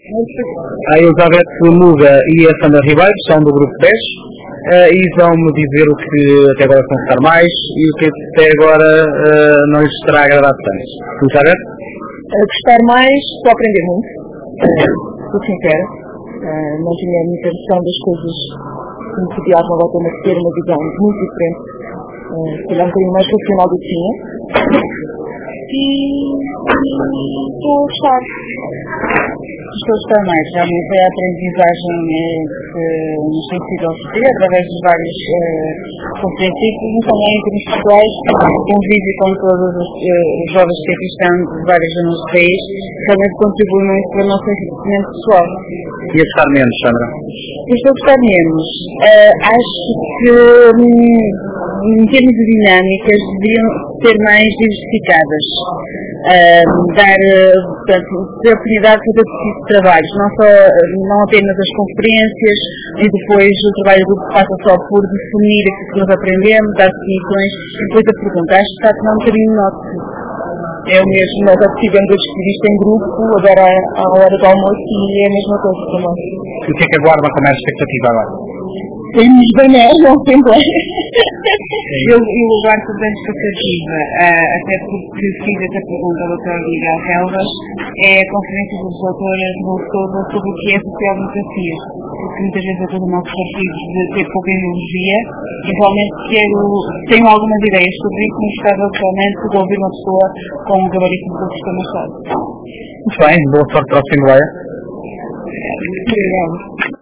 A Elizabeth Muga e a Sandra Ribeiro são do grupo 10 e vão-me dizer o que até agora estão a gostar mais e o que até agora não lhes terá agradado tanto. Elizabeth? Gostar mais, estou a aprender muito, sou sincera, não tinha muita noção das coisas que me pediavam agora para ter uma visão muito diferente, se calhar um bocadinho mais racional do que tinha, e estou a gostar. Estou a gostar mais, realmente a aprendizagem que nos tem sido oferecida através de vários conferências e também em termos pessoais, convívio com todos os jovens que aqui estão de várias zonas do país, realmente contribui muito para o nosso enriquecimento pessoal. E a gostar menos, Sandra? Eu estou a gostar menos. Acho que em termos de dinâmicas deviam ser mais diversificadas. Ter oportunidade de fazer tipo de trabalhos, não apenas as conferências e depois o trabalho do grupo passa só por definir aquilo que nós aprendemos, dar definições e depois a pergunta. Acho que está a tomar um bocadinho nosso. É o mesmo, nós já tivemos a discutir isto em grupo, agora à hora do almoço e é a mesma coisa também. O que é que aguarda com mais expectativa agora? Temos banés, não sempre. Eu aguardo bem expectativa, até porque fiz essa pergunta ao Dr. Miguel Helvas, é a conferência dos doutores sobre o que é social-democracia, porque muitas vezes eu estou nossos partidos de ter pouca ideologia, e realmente tenho algumas ideias sobre isso, mas gostava realmente de ouvir uma pessoa com um gabarito de professor Machado. Muito bem, boa sorte para a Assembleia. Obrigada.